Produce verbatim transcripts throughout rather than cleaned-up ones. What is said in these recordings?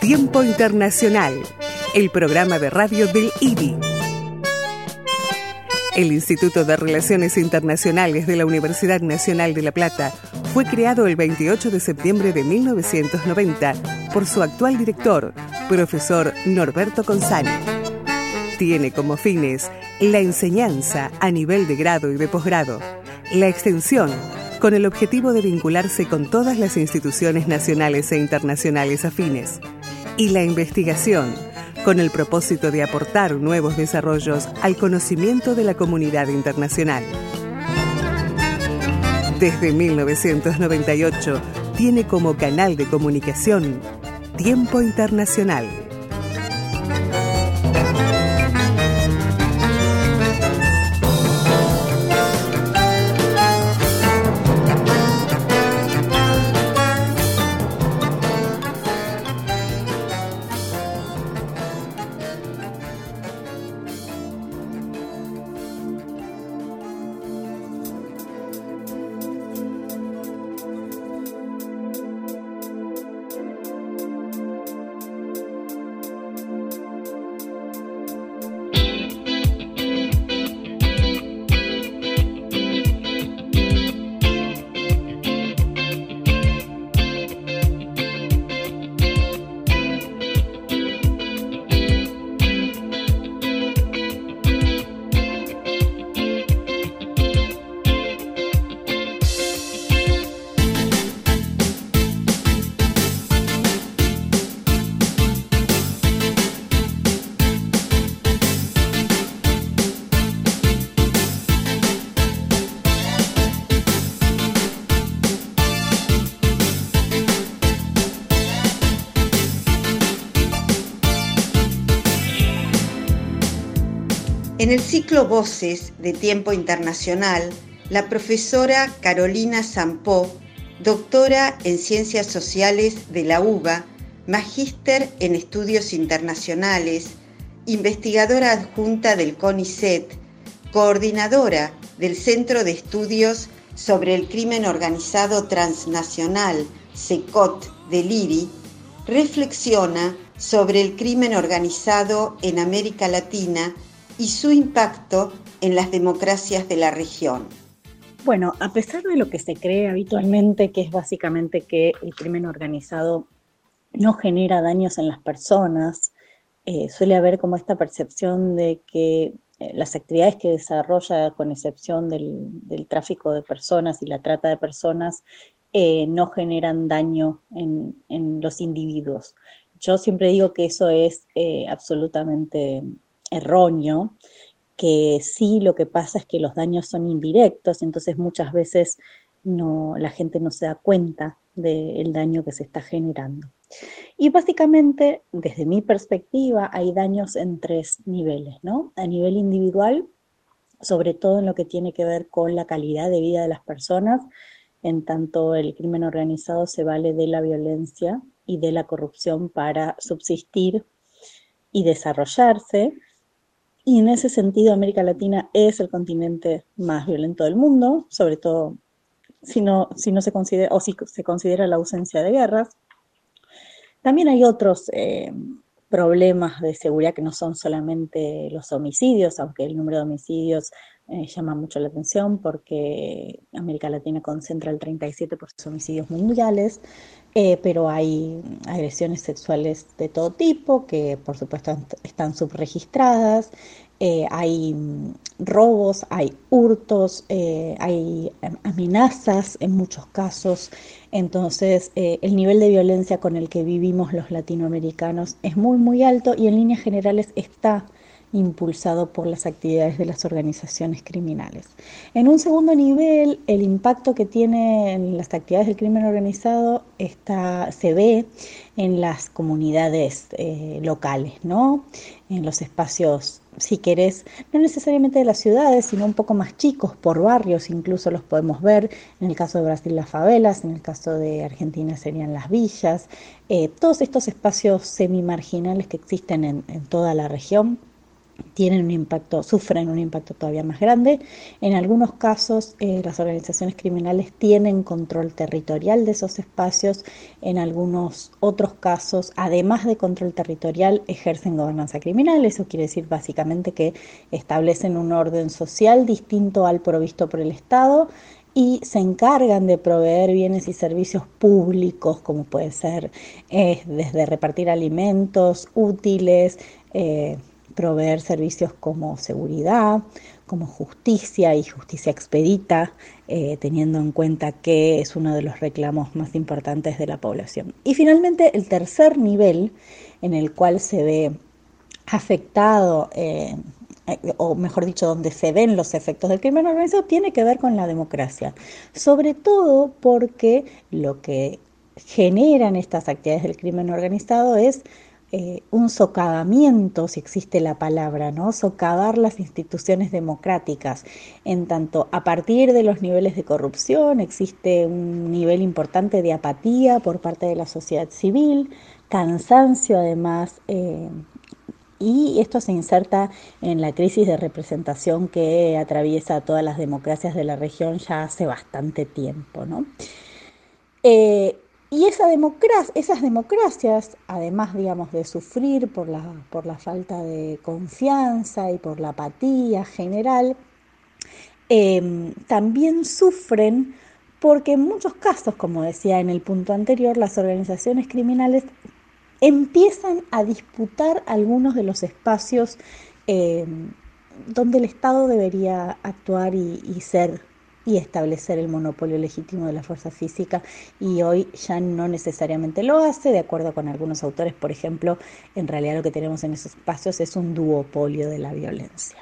Tiempo Internacional, el programa de radio del I R I. El Instituto de Relaciones Internacionales de la Universidad Nacional de La Plata fue creado el veintiocho de septiembre de mil novecientos noventa por su actual director, profesor Norberto Consani. Tiene como fines la enseñanza a nivel de grado y de posgrado, la extensión con el objetivo de vincularse con todas las instituciones nacionales e internacionales afines, y la investigación con el propósito de aportar nuevos desarrollos al conocimiento de la comunidad internacional. Desde mil novecientos noventa y ocho tiene como canal de comunicación Tiempo Internacional. En el ciclo Voces de Tiempo Internacional, la profesora Carolina Sampó, doctora en Ciencias Sociales de la UBA, magíster en Estudios Internacionales, investigadora adjunta del CONICET, coordinadora del Centro de Estudios sobre el Crimen Organizado Transnacional, CECOT, del I R I, reflexiona sobre el crimen organizado en América Latina y su impacto en las democracias de la región. Bueno, a pesar de lo que se cree habitualmente, que es básicamente que el crimen organizado no genera daños en las personas, eh, suele haber como esta percepción de que eh, las actividades que desarrolla, con excepción del, del tráfico de personas y la trata de personas, eh, no generan daño en, en los individuos. Yo siempre digo que eso es eh, absolutamente erróneo, que sí, lo que pasa es que los daños son indirectos, entonces muchas veces no, la gente no se da cuenta del daño que se está generando. Y básicamente, desde mi perspectiva, hay daños en tres niveles, ¿no? A nivel individual, sobre todo en lo que tiene que ver con la calidad de vida de las personas, en tanto el crimen organizado se vale de la violencia y de la corrupción para subsistir y desarrollarse. Y en ese sentido, América Latina es el continente más violento del mundo, sobre todo si no, si no se considera, o si se considera la ausencia de guerras. También hay otros eh, problemas de seguridad que no son solamente los homicidios, aunque el número de homicidios eh, llama mucho la atención porque América Latina concentra el treinta y siete por ciento de homicidios mundiales, eh, pero hay agresiones sexuales de todo tipo que por supuesto están subregistradas, eh, hay robos, hay hurtos, eh, hay amenazas en muchos casos. Entonces eh, el nivel de violencia con el que vivimos los latinoamericanos es muy muy alto y en líneas generales está impulsado por las actividades de las organizaciones criminales. En un segundo nivel, el impacto que tienen las actividades del crimen organizado está, se ve en las comunidades eh, locales, ¿no? En los espacios, si querés, no necesariamente de las ciudades, sino un poco más chicos, por barrios incluso los podemos ver. En el caso de Brasil, las favelas, en el caso de Argentina serían las villas, eh, todos estos espacios semi-marginales que existen en, en toda la región. tienen un impacto, sufren un impacto todavía más grande. En algunos casos, eh, las organizaciones criminales tienen control territorial de esos espacios. En algunos otros casos, además de control territorial, ejercen gobernanza criminal. Eso quiere decir básicamente que establecen un orden social distinto al provisto por el Estado y se encargan de proveer bienes y servicios públicos, como puede ser eh, desde repartir alimentos útiles, eh, proveer servicios como seguridad, como justicia y justicia expedita, eh, teniendo en cuenta que es uno de los reclamos más importantes de la población. Y finalmente, el tercer nivel en el cual se ve afectado, eh, o mejor dicho, donde se ven los efectos del crimen organizado, tiene que ver con la democracia, sobre todo porque lo que generan estas actividades del crimen organizado es Eh, un socavamiento, si existe la palabra, ¿no? Socavar las instituciones democráticas, en tanto a partir de los niveles de corrupción existe un nivel importante de apatía por parte de la sociedad civil, cansancio además, eh, y esto se inserta en la crisis de representación que atraviesa a todas las democracias de la región ya hace bastante tiempo, ¿no? Eh, Y esa democracia, esas democracias, además, digamos, de sufrir por la, por la falta de confianza y por la apatía general, eh, también sufren porque en muchos casos, como decía en el punto anterior, las organizaciones criminales empiezan a disputar algunos de los espacios eh, donde el Estado debería actuar y, y ser y establecer el monopolio legítimo de la fuerza física, y hoy ya no necesariamente lo hace. De acuerdo con algunos autores, por ejemplo, en realidad lo que tenemos en esos espacios es un duopolio de la violencia.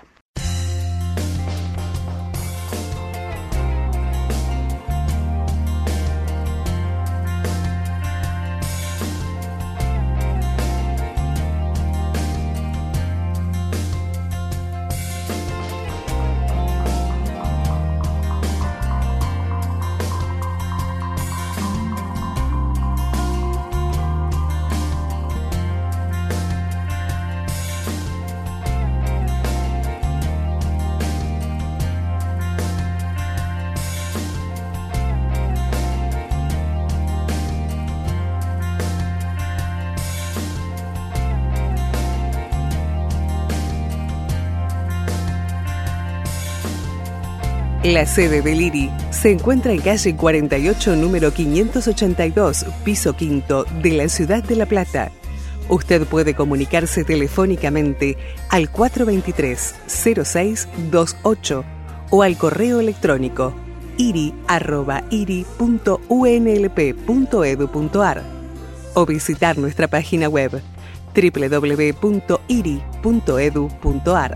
La sede del I R I se encuentra en calle cuarenta y ocho, número quinientos ochenta y dos, piso quinto, de la ciudad de La Plata. Usted puede comunicarse telefónicamente al cuatro dos tres, cero seis dos ocho o al correo electrónico iri arroba iri punto u n l p punto e d u punto a r o visitar nuestra página web doble u doble u doble u punto iri punto e d u punto a r.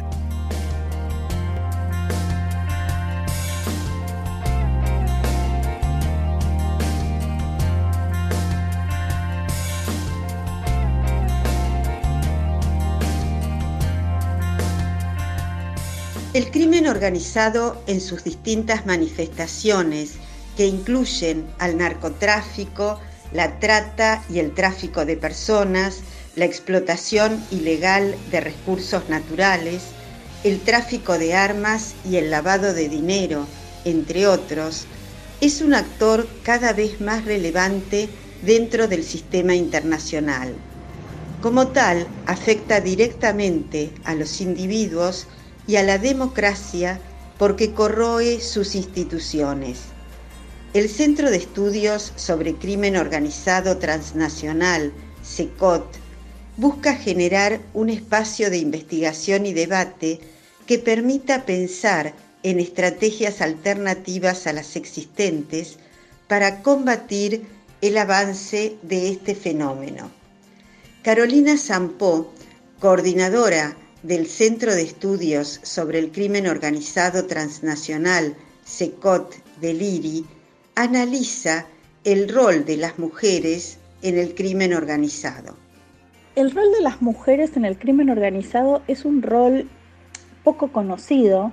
El crimen organizado en sus distintas manifestaciones, que incluyen al narcotráfico, la trata y el tráfico de personas, la explotación ilegal de recursos naturales, el tráfico de armas y el lavado de dinero, entre otros, es un actor cada vez más relevante dentro del sistema internacional. Como tal, afecta directamente a los individuos y a la democracia porque corroe sus instituciones. El Centro de Estudios sobre Crimen Organizado Transnacional, CECOT, busca generar un espacio de investigación y debate que permita pensar en estrategias alternativas a las existentes para combatir el avance de este fenómeno. Carolina Sampó, coordinadora del Centro de Estudios sobre el Crimen Organizado Transnacional, CECOT del I R I, analiza el rol de las mujeres en el crimen organizado. El rol de las mujeres en el crimen organizado es un rol poco conocido,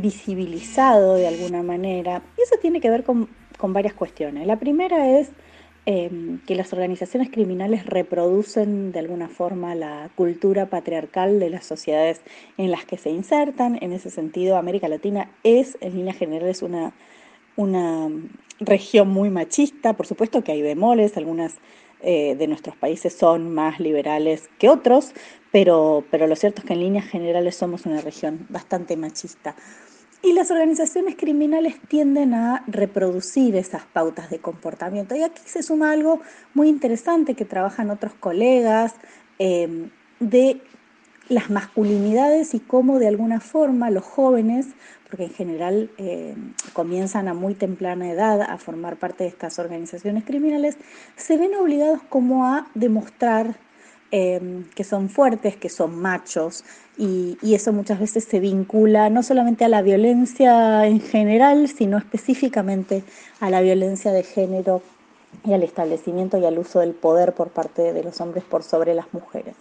invisibilizado de alguna manera, y eso tiene que ver con, con varias cuestiones. La primera es eh, que las organizaciones criminales reproducen de alguna forma la cultura patriarcal de las sociedades en las que se insertan. En ese sentido, América Latina es, en líneas generales, una, una región muy machista. Por supuesto que hay bemoles, algunas eh, de nuestros países son más liberales que otros, pero, pero lo cierto es que en líneas generales somos una región bastante machista. Y las organizaciones criminales tienden a reproducir esas pautas de comportamiento. Y aquí se suma algo muy interesante que trabajan otros colegas, eh, de las masculinidades y cómo de alguna forma los jóvenes, porque en general eh, comienzan a muy temprana edad a formar parte de estas organizaciones criminales, se ven obligados como a demostrar eh, que son fuertes, que son machos, y, y eso muchas veces se vincula no solamente a la violencia en general, sino específicamente a la violencia de género y al establecimiento y al uso del poder por parte de los hombres por sobre las mujeres.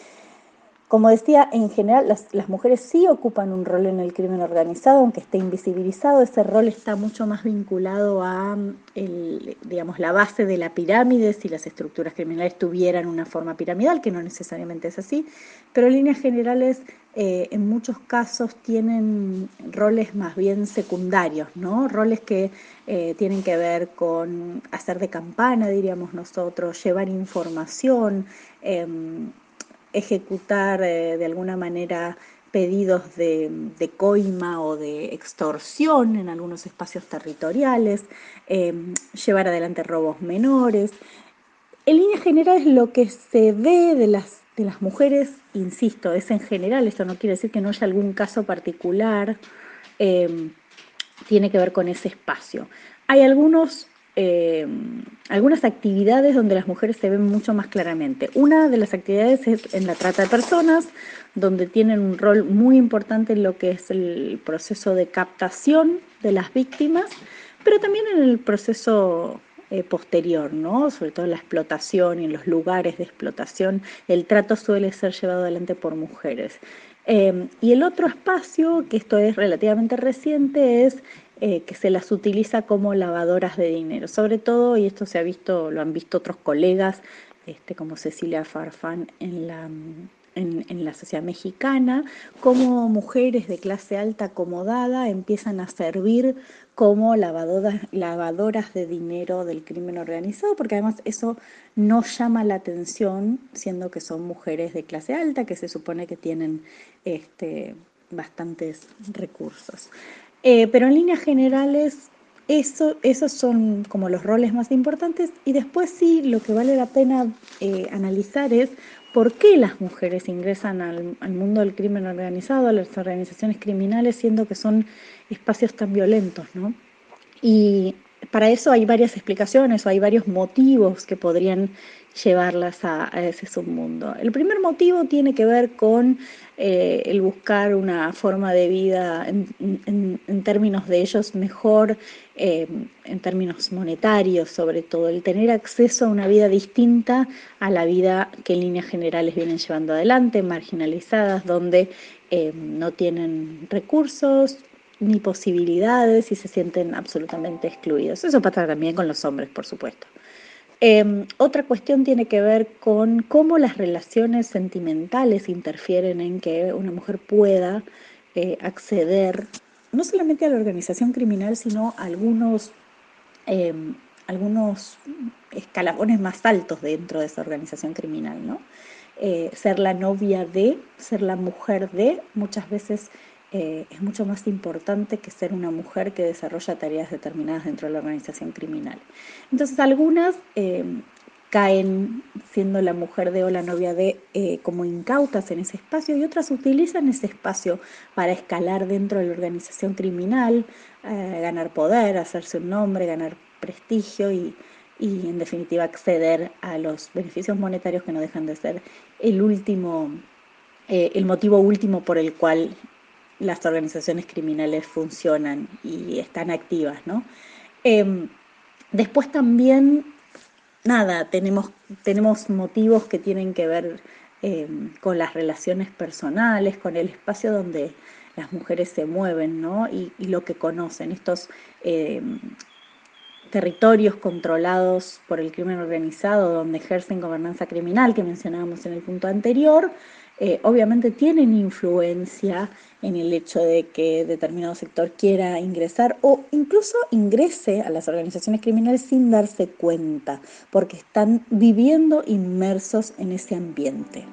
Como decía, en general las, las mujeres sí ocupan un rol en el crimen organizado, aunque esté invisibilizado. Ese rol está mucho más vinculado a el, digamos, la base de la pirámide, si las estructuras criminales tuvieran una forma piramidal, que no necesariamente es así, pero en líneas generales eh, en muchos casos tienen roles más bien secundarios, ¿no? Roles que eh, tienen que ver con hacer de campana, diríamos nosotros, llevar información, eh, ejecutar eh, de alguna manera pedidos de, de coima o de extorsión en algunos espacios territoriales, eh, llevar adelante robos menores. En líneas generales lo que se ve de las, de las mujeres, insisto, es en general, esto no quiere decir que no haya algún caso particular, eh, tiene que ver con ese espacio. Hay algunos, eh, algunas actividades donde las mujeres se ven mucho más claramente. Una de las actividades es en la trata de personas, donde tienen un rol muy importante en lo que es el proceso de captación de las víctimas, pero también en el proceso eh, posterior, ¿no? Sobre todo en la explotación y en los lugares de explotación, el trato suele ser llevado adelante por mujeres. Eh, y el otro espacio, que esto es relativamente reciente, es eh, que se las utiliza como lavadoras de dinero. Sobre todo, y esto se ha visto, lo han visto otros colegas, este, como Cecilia Farfán en la, en, en la sociedad mexicana, como mujeres de clase alta acomodada empiezan a servir como lavadoras, lavadoras de dinero del crimen organizado, porque además eso no llama la atención, siendo que son mujeres de clase alta, que se supone que tienen este, bastantes recursos. Eh, pero en líneas generales, eso, esos son como los roles más importantes, y después sí, lo que vale la pena eh, analizar es por qué las mujeres ingresan al, al mundo del crimen organizado, a las organizaciones criminales, siendo que son espacios tan violentos, ¿no? Y para eso hay varias explicaciones o hay varios motivos que podrían llevarlas a, a ese submundo. El primer motivo tiene que ver con eh, el buscar una forma de vida en, en, en términos de ellos mejor, eh, en términos monetarios sobre todo, el tener acceso a una vida distinta a la vida que en líneas generales vienen llevando adelante, marginalizadas, donde eh, no tienen recursos ni posibilidades y se sienten absolutamente excluidos. Eso pasa también con los hombres, por supuesto. Eh, otra cuestión tiene que ver con cómo las relaciones sentimentales interfieren en que una mujer pueda eh, acceder no solamente a la organización criminal, sino a algunos, eh, algunos escalafones más altos dentro de esa organización criminal, ¿no? Eh, ser la novia de, ser la mujer de, muchas veces eh, es mucho más importante que ser una mujer que desarrolla tareas determinadas dentro de la organización criminal. Entonces algunas eh, caen siendo la mujer de o la novia de eh, como incautas en ese espacio, y otras utilizan ese espacio para escalar dentro de la organización criminal, eh, ganar poder, hacerse un nombre, ganar prestigio y, y en definitiva acceder a los beneficios monetarios que no dejan de ser el último, eh, el motivo último por el cual las organizaciones criminales funcionan y están activas, ¿no? Eh, después también, nada, tenemos, tenemos motivos que tienen que ver eh, con las relaciones personales, con el espacio donde las mujeres se mueven, ¿no? Y, y lo que conocen, estos eh, territorios controlados por el crimen organizado, donde ejercen gobernanza criminal, que mencionábamos en el punto anterior, eh, obviamente tienen influencia en el hecho de que determinado sector quiera ingresar o incluso ingrese a las organizaciones criminales sin darse cuenta, porque están viviendo inmersos en ese ambiente.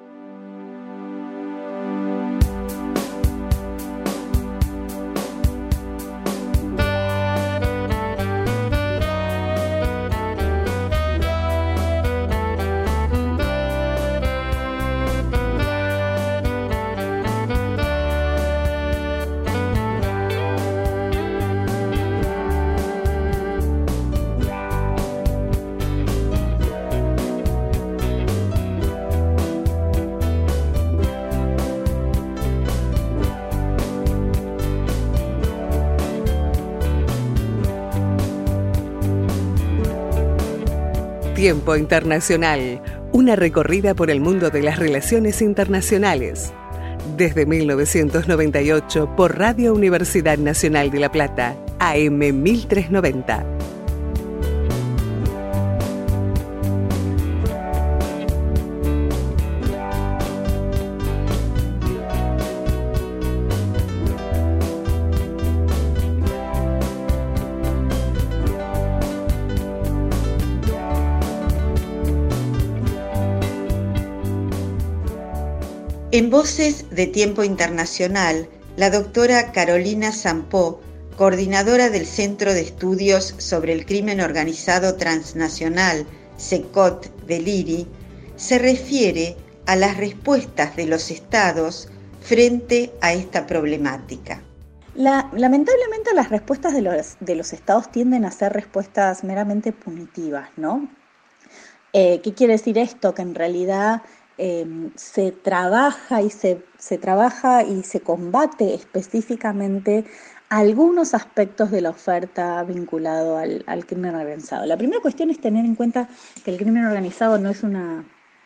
Tiempo Internacional, una recorrida por el mundo de las relaciones internacionales. Desde mil novecientos noventa y ocho por Radio Universidad Nacional de La Plata, A M mil trescientos noventa. En Voces de Tiempo Internacional, la doctora Carolina Sampó, coordinadora del Centro de Estudios sobre el Crimen Organizado Transnacional, CECOT del I R I, se refiere a las respuestas de los estados frente a esta problemática. La, lamentablemente las respuestas de los, de los estados tienden a ser respuestas meramente punitivas, ¿no? Eh, ¿Qué quiere decir esto? Que en realidad Eh, se trabaja y se, se trabaja y se combate específicamente algunos aspectos de la oferta vinculado al, al crimen organizado. La primera cuestión es tener en cuenta que el crimen organizado no es una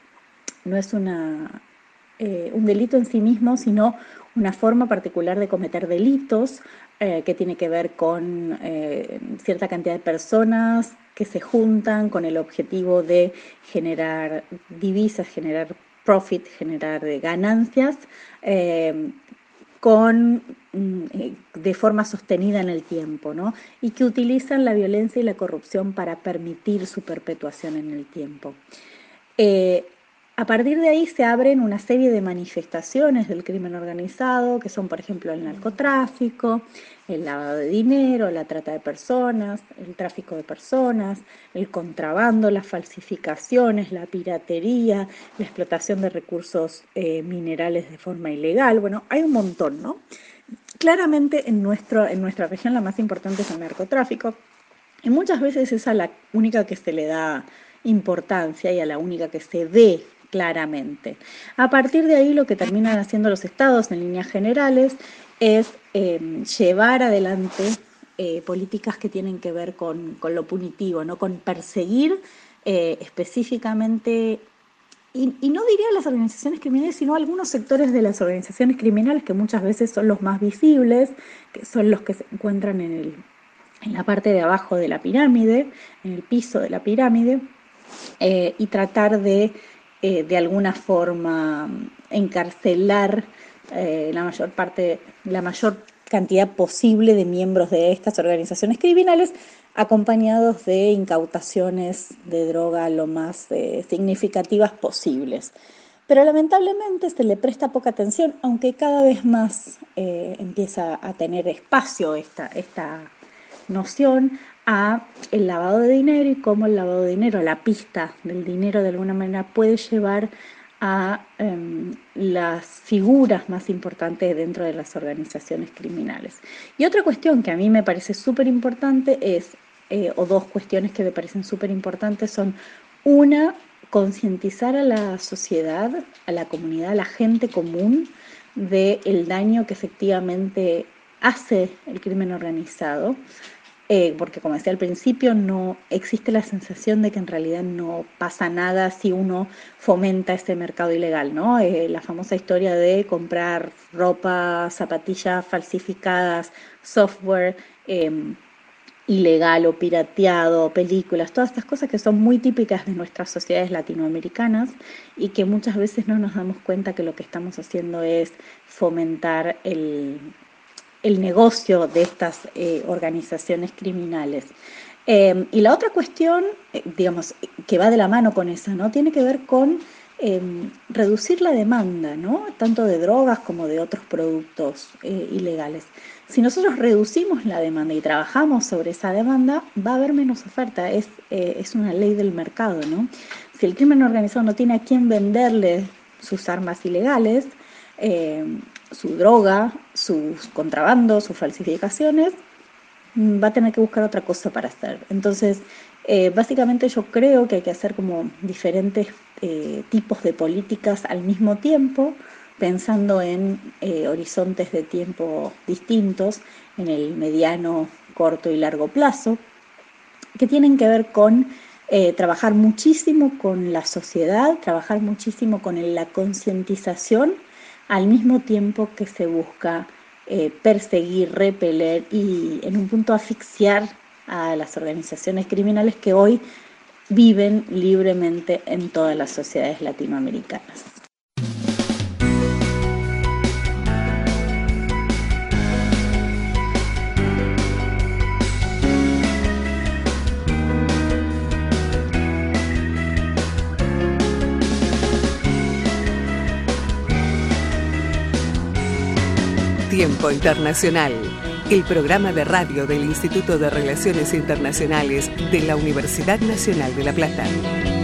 no es una eh, un delito en sí mismo, sino una forma particular de cometer delitos eh, que tiene que ver con eh, cierta cantidad de personas que se juntan con el objetivo de generar divisas, generar profit, generar ganancias eh, con, de forma sostenida en el tiempo, ¿no? Y que utilizan la violencia y la corrupción para permitir su perpetuación en el tiempo. Eh, A partir de ahí se abren una serie de manifestaciones del crimen organizado, que son, por ejemplo, el narcotráfico, el lavado de dinero, la trata de personas, el tráfico de personas, el contrabando, las falsificaciones, la piratería, la explotación de recursos eh, minerales de forma ilegal. Bueno, hay un montón, ¿no? Claramente en, nuestro, en nuestra región la más importante es el narcotráfico, y muchas veces es a la única que se le da importancia y a la única que se ve claramente. A partir de ahí lo que terminan haciendo los estados en líneas generales es eh, llevar adelante eh, políticas que tienen que ver con, con lo punitivo, ¿no? Con perseguir eh, específicamente, y, y no diría las organizaciones criminales, sino algunos sectores de las organizaciones criminales que muchas veces son los más visibles, que son los que se encuentran en, el, en la parte de abajo de la pirámide, en el piso de la pirámide, eh, y tratar de Eh, de alguna forma encarcelar eh, la mayor parte, la mayor cantidad posible de miembros de estas organizaciones criminales, acompañados de incautaciones de droga lo más eh, significativas posibles. Pero lamentablemente se le presta poca atención, aunque cada vez más eh, empieza a tener espacio esta, esta noción a el lavado de dinero y cómo el lavado de dinero, la pista del dinero de alguna manera puede llevar a um, las figuras más importantes dentro de las organizaciones criminales. Y otra cuestión que a mí me parece súper importante es, eh, o dos cuestiones que me parecen súper importantes son, una, concientizar a la sociedad, a la comunidad, a la gente común del daño que efectivamente hace el crimen organizado. Eh, porque como decía al principio, no existe la sensación de que en realidad no pasa nada si uno fomenta ese mercado ilegal, ¿no? Eh, la famosa historia de comprar ropa, zapatillas falsificadas, software, eh, ilegal o pirateado, películas, todas estas cosas que son muy típicas de nuestras sociedades latinoamericanas y que muchas veces no nos damos cuenta que lo que estamos haciendo es fomentar el, el negocio de estas eh, organizaciones criminales. Eh, y la otra cuestión, eh, digamos, que va de la mano con esa, ¿no? Tiene que ver con eh, reducir la demanda, ¿no? Tanto de drogas como de otros productos eh, ilegales. Si nosotros reducimos la demanda y trabajamos sobre esa demanda, va a haber menos oferta. Es, eh, es una ley del mercado, ¿no? Si el crimen organizado no tiene a quién venderle sus armas ilegales, eh, su droga, sus contrabandos, sus falsificaciones, va a tener que buscar otra cosa para hacer. Entonces, eh, básicamente yo creo que hay que hacer como diferentes eh, tipos de políticas al mismo tiempo, pensando en eh, horizontes de tiempo distintos, en el mediano, corto y largo plazo, que tienen que ver con eh, trabajar muchísimo con la sociedad, trabajar muchísimo con la concientización, al mismo tiempo que se busca eh, perseguir, repeler y en un punto asfixiar a las organizaciones criminales que hoy viven libremente en todas las sociedades latinoamericanas. Tiempo Internacional, el programa de radio del Instituto de Relaciones Internacionales de la Universidad Nacional de La Plata.